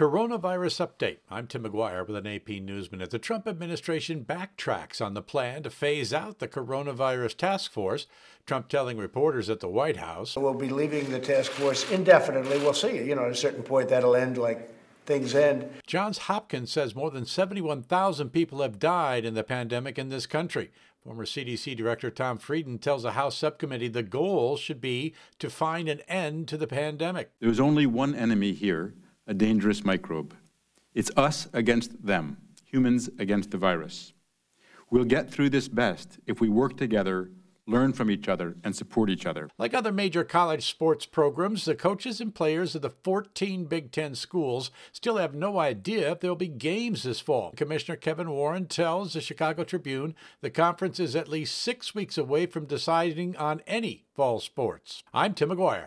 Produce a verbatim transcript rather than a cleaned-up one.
Coronavirus update. I'm Tim McGuire with an A P News Minute. The Trump administration backtracks on the plan to phase out the coronavirus task force. Trump telling reporters at the White House, "We'll be leaving the task force indefinitely. We'll see. You know, at a certain point that'll end like things end." Johns Hopkins says more than seventy-one thousand people have died in the pandemic in this country. Former C D C Director Tom Frieden tells a House subcommittee the goal should be to find an end to the pandemic. There's only one enemy here, a dangerous microbe. It's us against them, humans against the virus. We'll get through this best if we work together, learn from each other, and support each other. Like other major college sports programs, the coaches and players of the fourteen Big Ten schools still have no idea if there will be games this fall. Commissioner Kevin Warren tells the Chicago Tribune the conference is at least six weeks away from deciding on any fall sports. I'm Tim McGuire.